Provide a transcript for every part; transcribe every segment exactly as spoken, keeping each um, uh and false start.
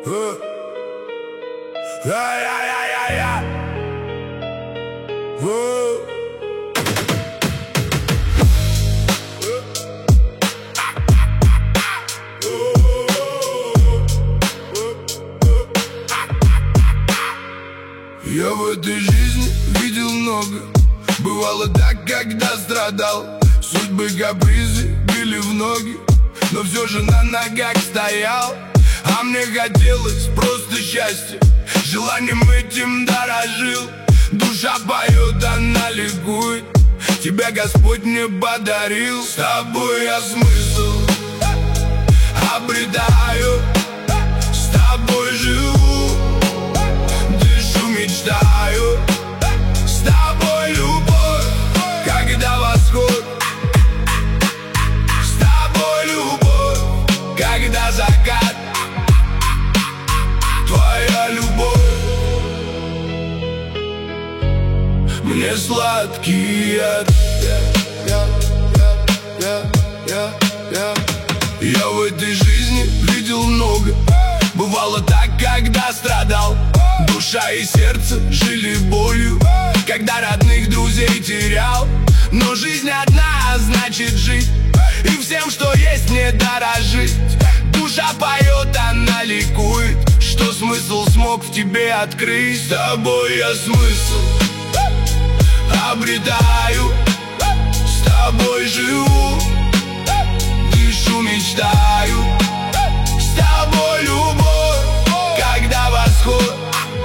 Я в этой жизни видел много. Бывало так, когда страдал. Судьбы капризы били в ноги, но все же на ногах стоял. А мне хотелось просто счастья, желанием этим дорожил. Душа поет, она ликует, тебя Господь мне подарил. С тобой я смысл обретаю, с тобой живу, дышу, мечтаю. С тобой любовь, когда восход, с тобой любовь, когда закат. Твоя любовь мне сладкий яд. Я, я, я, я, я. Я в этой жизни видел много. Бывало так, когда страдал. Душа и сердце жили болью, когда родных друзей терял. Но жизнь одна, значит жить, и всем, что есть, не дорожить. Душа поет, она ликует, что смысл смог в тебе открыть. С тобой я смысл обретаю, с тобой живу, дышу, мечтаю. С тобой любовь, когда восход,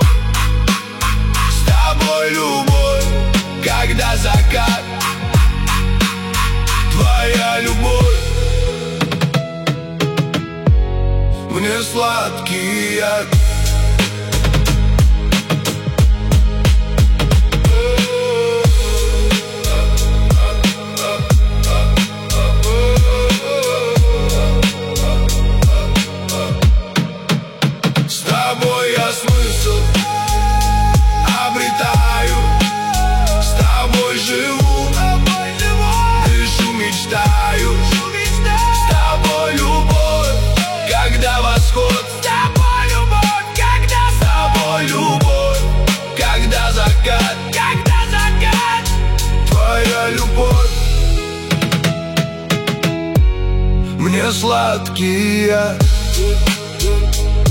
с тобой любовь, когда закат. Твоя любовь мне сладкий яд. С тобой я смысл обретаю, с тобой живу, дышу, мечтаю. С тобой любовь, когда восход, с тобой любовь, когда, с тобой любовь, когда закат, когда закат. Твоя любовь мне сладкий яд.